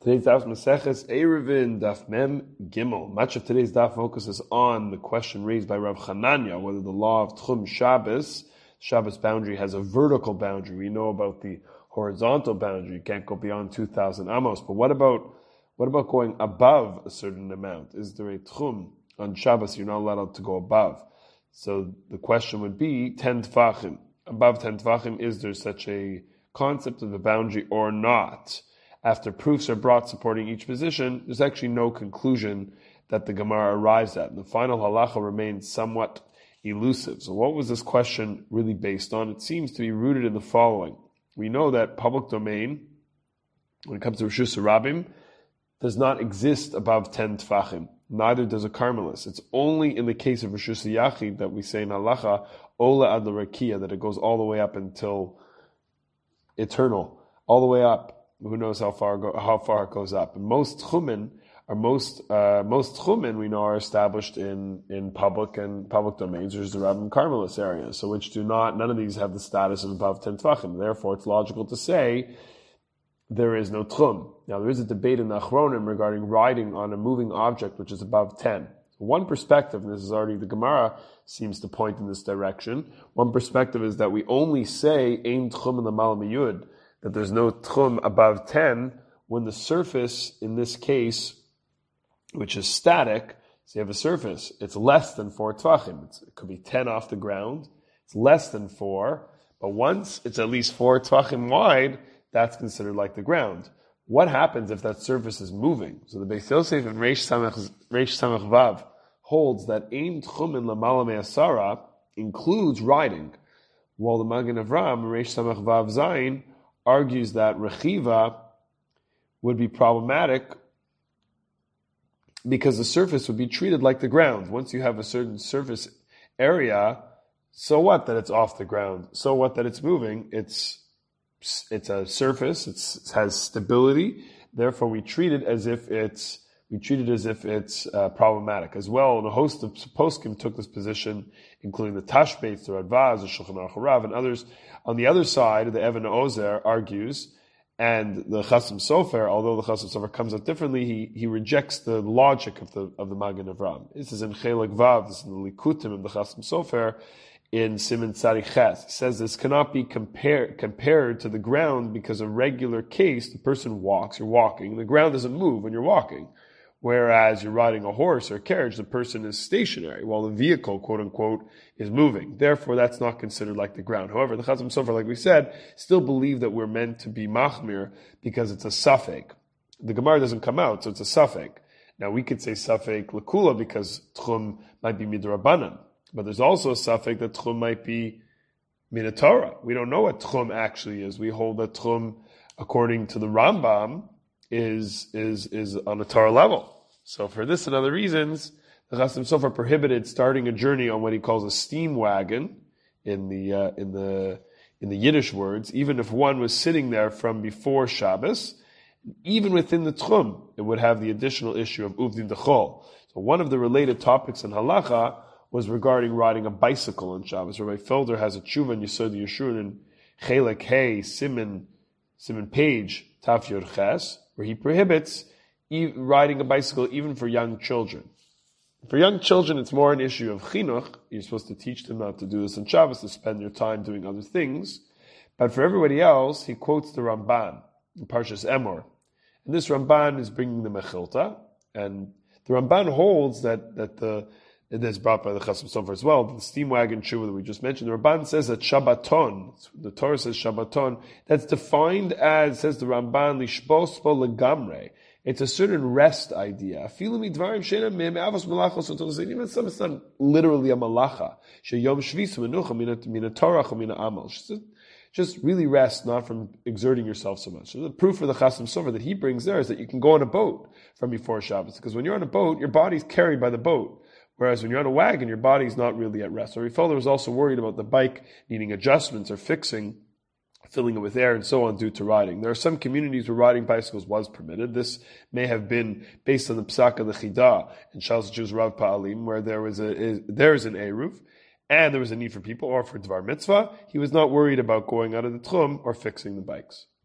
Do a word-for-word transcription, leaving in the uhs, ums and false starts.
Today's daf Maseches Eruvin Daf Mem Gimel. Much of today's daf focuses on the question raised by Rav Chananya, whether the law of Tchum Shabbos, Shabbos boundary, has a vertical boundary. We know about the horizontal boundary; you can't go beyond two thousand amos. But what about what about going above a certain amount? Is there a Tchum on Shabbos you're not allowed to go above? So the question would be ten tefachim. Above ten tefachim, is there such a concept of a boundary or not? After proofs are brought supporting each position, there's actually no conclusion that the Gemara arrives at. And the final halacha remains somewhat elusive. So what was this question really based on? It seems to be rooted in the following. We know that public domain, when it comes to Reshus Rabim, does not exist above ten tefachim. Neither does a Carmelis. It's only in the case of Reshus Yachid that we say in halacha, Ola ad l'rakia, that it goes all the way up until eternal, all the way up. Who knows how far go, how far it goes up? And most tchumen are most uh, most tchumen we know are established in, in public and public domains. There's the Rabbim Carmelis areas, so which do not none of these have the status of above ten tefachim. Therefore, it's logical to say there is no tchum. Now, there is a debate in the Achronim regarding riding on a moving object which is above ten. One perspective, and this is already the Gemara seems to point in this direction. One perspective is that we only say ein tchum in the mal miyud, that there's no tchum above ten, when the surface, in this case, which is static, so you have a surface, it's less than four tvachim. It's, it could be ten off the ground, it's less than four, but once it's at least four tvachim wide, that's considered like the ground. What happens if that surface is moving? So the Beis Yosef and Reish Samach, Reish Samach Vav holds that ein tchumin lamala me'asara includes riding, while the Magen Avram, Reish Samach Vav Zayin, argues that rechiva would be problematic because the surface would be treated like the ground. Once you have a certain surface area, so what that it's off the ground? So what that it's moving? It's it's a surface. It's, it has stability. Therefore, we treat it as if it's we treat it as if it's uh, problematic as well. And a host of poskim took this position, including the Tashbetz, the Radvaz, the Shulchan Aruch Harav, and others. On the other side, the Even Ozer argues, and the Chasam Sofer, although the Chasam Sofer comes out differently, he, he rejects the logic of the of the Magen Avram. This is in Chelek Vav, this is in the Likutim of the Chasam Sofer, in Siman Tzadi Ches. It says this cannot be compared compared to the ground because a regular case, the person walks, you're walking, the ground doesn't move when you're walking. Whereas you're riding a horse or a carriage, the person is stationary, while the vehicle, quote unquote, is moving. Therefore, that's not considered like the ground. However, the Chasam Sofer, like we said, still believe that we're meant to be machmir because it's a suffix. The Gemara doesn't come out, so it's a suffix. Now, we could say suffix lekula because tchum might be midrabanan, but there's also a suffix that tchum might be minatorah. We don't know what tchum actually is. We hold that tchum, according to the Rambam, is is is on a Torah level. So for this and other reasons, the Chasam Sofer prohibited starting a journey on what he calls a steam wagon in the uh, in the in the Yiddish words. Even if one was sitting there from before Shabbos, even within the Tchum, it would have the additional issue of Uvdin Dechol. So one of the related topics in Halacha was regarding riding a bicycle on Shabbos. Rabbi Felder has a tshuva in Yesod Yeshurun in Chelek Hey Siman Siman Page Taf Yod Ches, where he prohibits riding a bicycle even for young children. For young children, it's more an issue of chinuch. You're supposed to teach them not to do this on Shabbos, to spend their time doing other things. But for everybody else, he quotes the Ramban, in Parshas Emor. And this Ramban is bringing the Mechilta. And the Ramban holds that, that the, it is brought by the Chasam Sofer as well, the steam wagon tshuva that we just mentioned. The Ramban says that Shabbaton, the Torah says Shabbaton, that's defined as, says the Ramban, lishbos bo legamre. It's a certain rest idea. It's not literally a malacha. Just really rest, not from exerting yourself so much. So the proof for the Chasam Sofer that he brings there is that you can go on a boat from before Shabbos. Because when you're on a boat, your body's carried by the boat. Whereas when you're on a wagon, your body's not really at rest. So Rifelder was also worried about the bike needing adjustments or fixing, filling it with air and so on due to riding. There are some communities where riding bicycles was permitted. This may have been based on the Psak of the Chidah in Shas Jews Rav Pa'alim, where there was a is, there is an Eruv, and there was a need for people, or for Dvar Mitzvah. He was not worried about going out of the Tchum or fixing the bikes.